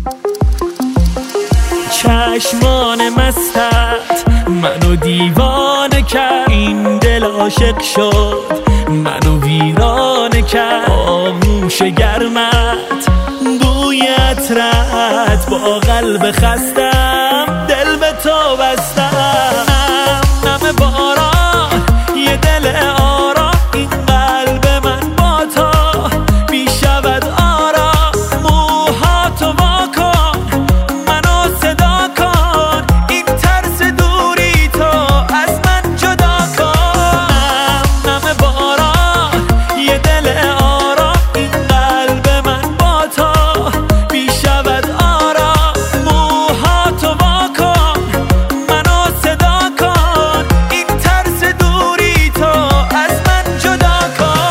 چشمان مستت منو دیوانه کرد، این دل عاشق شد منو ویرانه کرد. آغوش گرمت بوی عطرت با قلب خستم دل به تو بستم. نم باران یه دل آرام، این قلب من با تو می شود آرام. موهاتو وا کن منو صدا کن، این ترس دوری تو از من جدا کن. نم باران یه دل آرام، این قلب من با تو می شود آرام. موهاتو وا کن منو صدا کن، این ترس دوری تو از من جدا کن.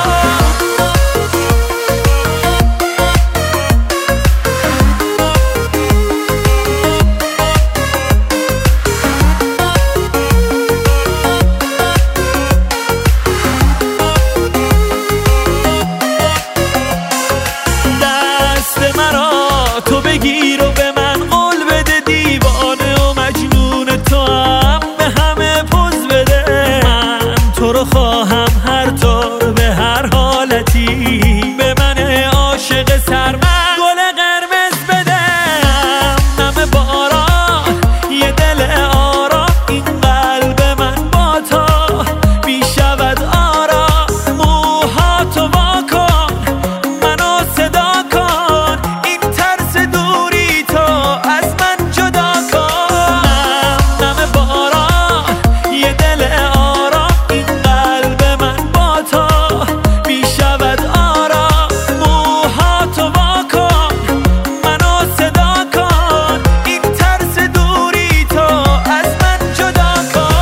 دست مرا تو بگیر و به من قول بده، دیوانه و مجنون تو هم به همه پوز بده. من تو رو خواهم هر طور به هر حالتی، به من عاشق سرمست گل قرمز بده. نم باران یه دل آرام، این قلب من با تو می شود آرام. موهاتو وا کن منو صدا کن، این ترس دوری تو از من جدا کن. نم باران یه دل آرام، این قلب من با تو می شود آرام. موهاتو وا کن منو صدا کن، این ترس دوری تو از من جدا کن.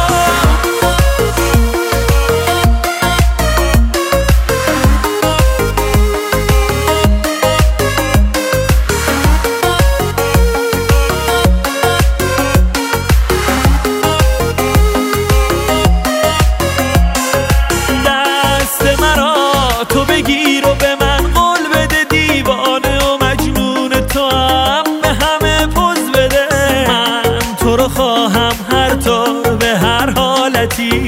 دست مرا تو بگیر و به من قول بده، دیوانه و مجنون تو هم به همه پوز بده. من تو رو خواهم هر طور به هر حالتی،